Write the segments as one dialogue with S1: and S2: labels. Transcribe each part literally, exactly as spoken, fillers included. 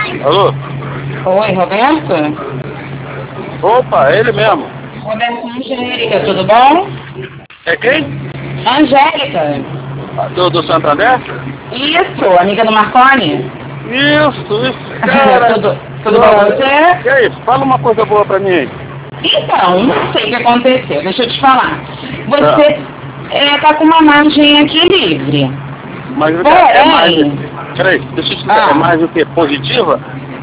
S1: Alô?
S2: Oi, Roberto?
S1: Opa, é ele mesmo.
S2: Roberto Angélica, tudo bom?
S1: É quem?
S2: Angélica.
S1: Do, do Santander?
S2: Isso, amiga do Marconi?
S1: Isso, isso, cara.
S2: tudo tudo bom com você?
S1: E aí, fala uma coisa boa pra mim.
S2: Então, não sei o que aconteceu, deixa eu te falar. Você
S1: Ah.
S2: é, tá com uma margem aqui livre.
S1: Mas
S2: Porém...
S1: é mais... Peraí, deixa eu te explicar.
S2: Ah.
S1: É mais o que? Positiva?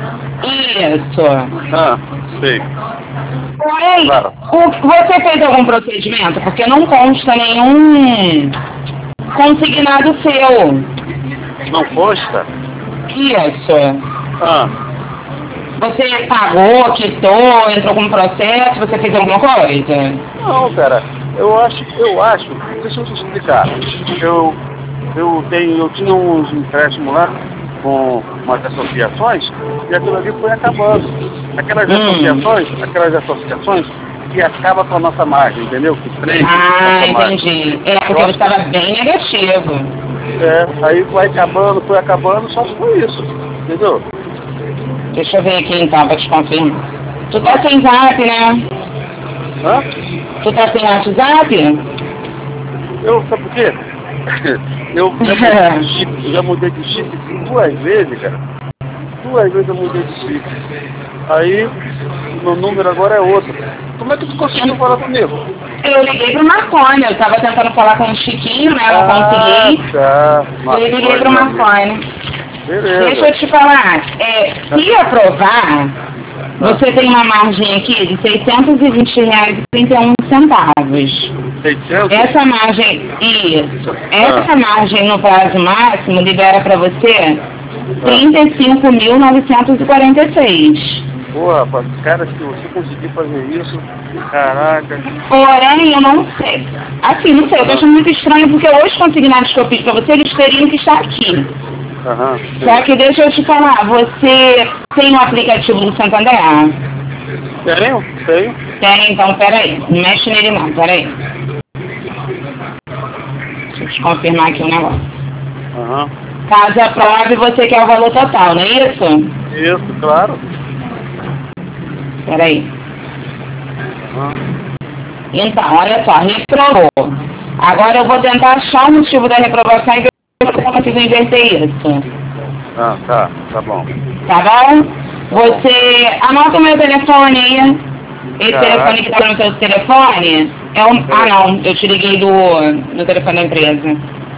S2: Isso.
S1: Ah, sei.
S2: Porém,
S1: Claro.
S2: o, você fez algum procedimento? Porque não consta nenhum consignado seu.
S1: Não consta?
S2: Isso.
S1: Ah.
S2: Você pagou, quitou, entrou com processo, você fez alguma coisa?
S1: Não, cara. Eu acho, eu acho, deixa eu te explicar. Eu, eu tenho, eu tinha uns empréstimos lá com umas associações e aquilo ali foi acabando. Aquelas
S2: hum.
S1: associações, aquelas associações que acabam com a nossa margem, entendeu? Que prende
S2: ah,
S1: a nossa margem.
S2: entendi. É porque você estava bem negativo.
S1: É, aí vai acabando, foi acabando, só que foi isso, entendeu?
S2: Deixa eu ver aqui então, pra te confirmar. Tu tá sem zap, né?
S1: Hã?
S2: Tu tá sem WhatsApp?
S1: Eu, sabe por quê? Eu já mudei de chip, eu já mudei de chip duas vezes, cara. Duas vezes eu mudei de chip. Aí, meu número agora é outro. Como é que tu conseguiu falar comigo?
S2: Eu liguei pro Marconi, eu tava tentando falar com o Chiquinho, né? Não
S1: ah,
S2: consegui.
S1: Tá.
S2: Eu liguei pro Marconi.
S1: Beleza.
S2: Deixa eu te falar, é, se aprovar, você tem uma margem aqui de seiscentos e vinte reais e trinta e um centavos.
S1: seiscentos?
S2: Essa margem, isso, essa
S1: ah.
S2: margem no prazo máximo libera para você trinta e cinco mil novecentos e quarenta e seis.
S1: Pô, rapaz, cara, se você conseguir fazer isso, caraca.
S2: Porém, eu não sei. Assim, não sei, eu tô achando muito estranho porque hoje consignados que eu fiz pra você, eles teriam que estar aqui.
S1: Aham.
S2: Só que deixa eu te falar, você tem um aplicativo do Santander?
S1: Tenho? Tenho.
S2: Tem, então peraí. Não mexe nele não, peraí. Deixa eu te confirmar aqui um negócio.
S1: Aham.
S2: Caso aprove, você quer o valor total, não é isso?
S1: Isso, claro.
S2: Peraí.
S1: Aham.
S2: Então, olha só, reprovou. Agora eu vou tentar achar o motivo da reprovação e ver se eu consigo inverter isso.
S1: Ah, tá, tá bom.
S2: Tá bom? Você anota o meu telefone aí. Esse
S1: Caraca.
S2: telefone que tá no seu telefone é um... Ah, não, eu te liguei do, do telefone da empresa.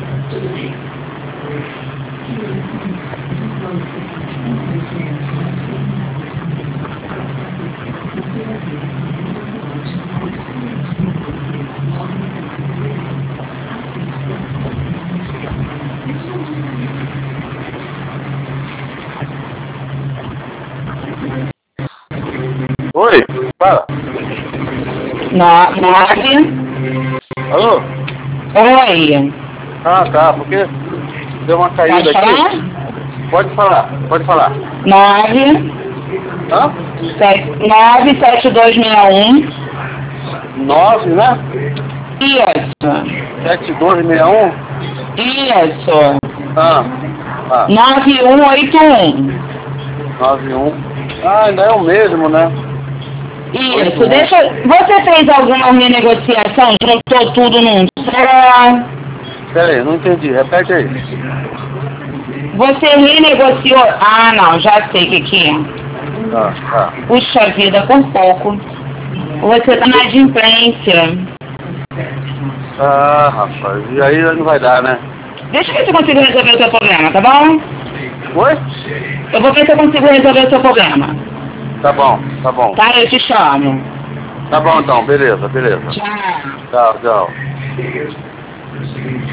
S1: Oi, fala.
S2: No, nove.
S1: Alô?
S2: Oi.
S1: Ah, tá, porque deu uma caída
S2: Pode falar?
S1: aqui. Pode falar, pode falar.
S2: Nove.
S1: Hã?
S2: Sete, nove sete dois seis um.
S1: Nove, né?
S2: Isso.
S1: Sete dois seis um.
S2: Isso.
S1: Ah, ah.
S2: Nove um oito um.
S1: Nove um. Ah, ainda é o mesmo, né?
S2: Isso, deixa. Você fez alguma renegociação? Juntou tudo num só?
S1: Pera aí, não entendi. Repete aí.
S2: Você renegociou. Ah, não, já sei o que, que é.
S1: Tá, tá.
S2: Puxa vida, por pouco. Você tá na adimplência.
S1: Ah, rapaz, e aí não vai dar, né?
S2: Deixa eu ver se eu consigo resolver o seu problema, tá bom?
S1: Oi?
S2: Eu vou ver se eu consigo resolver o seu problema.
S1: Tá bom, tá bom.
S2: Tá, eu te chamo.
S1: Tá bom então, beleza, beleza.
S2: Tchau.
S1: Tchau, tchau.